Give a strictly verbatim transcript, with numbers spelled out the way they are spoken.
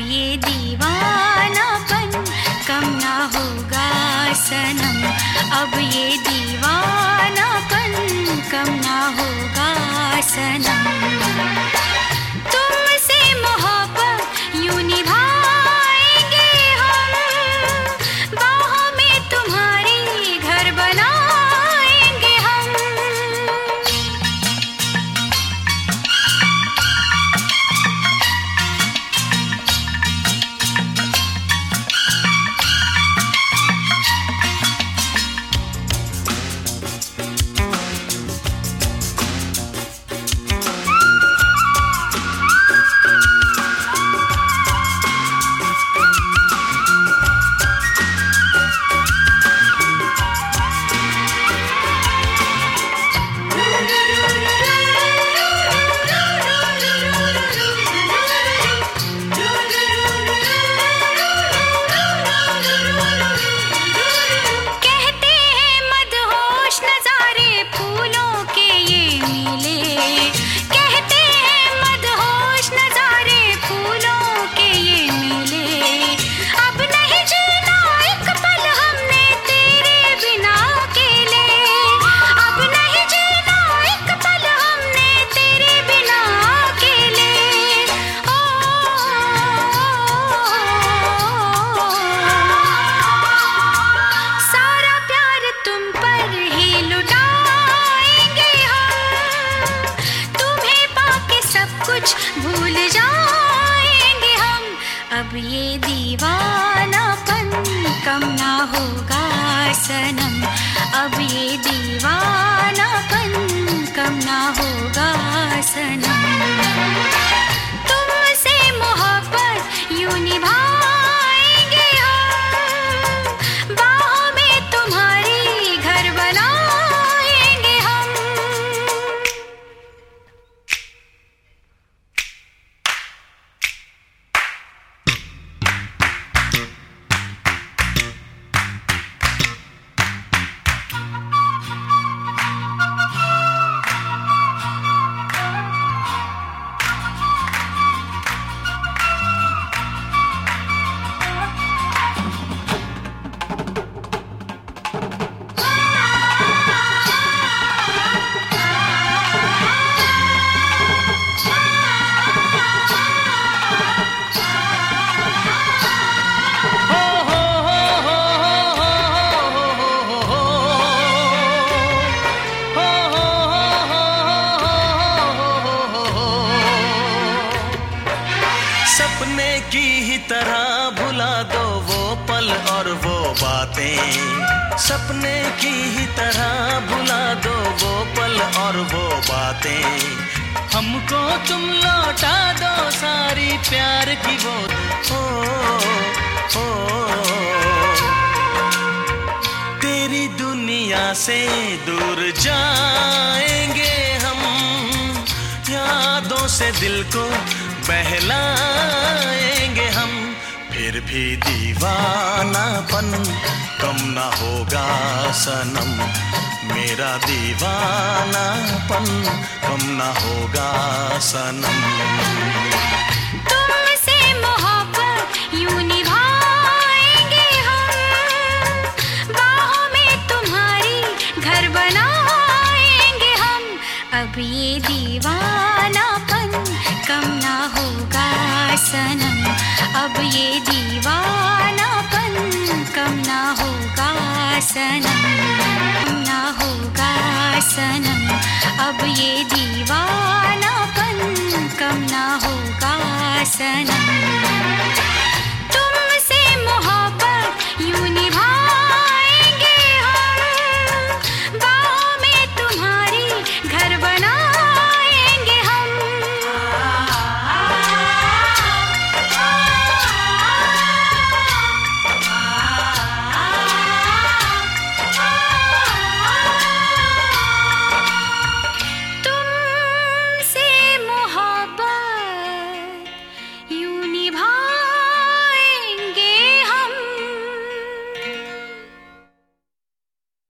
ये दीवानापन कम ना होगा सनम, अब ये दीवानापन कम ना होगा सनम। तुमसे मोहब्बत यूं निभाएंगे हम, बाहों में तुम्हारी घर बनाएंगे हम। भूल जाएंगे हम, अब ये दीवानापन कम ना होगा सनम, अब ये दीवानापन कम ना होगा सनम। तुमसे मोहब्बत यूं निभाएंगे हम, बाहों में तुम्हारी घर बनाएंगे हम। सपने की ही तरह भुला दो वो पल और वो बातें, सपने की ही तरह भुला दो वो पल और वो बातें। हमको तुम लौटा दो सारी प्यार की वो ओ, ओ, तेरी दुनिया से दूर जाएंगे हम, यादों से दिल को बहलाएंगे हम। फिर भी दीवानापन कम ना होगा सनम, मेरा दीवानापन कम ना होगा सनम। तुमसे मोहब्बत यूं निभाएंगे हम, बाहों में तुम्हारी घर बनाएंगे हम, अब ये दीवानापन कम ना होगा सनम, अब ये दीवानापन कम ना होगा सनम, कम ना होगा सनम, अब ये दीवानापन कम ना होगा सनम।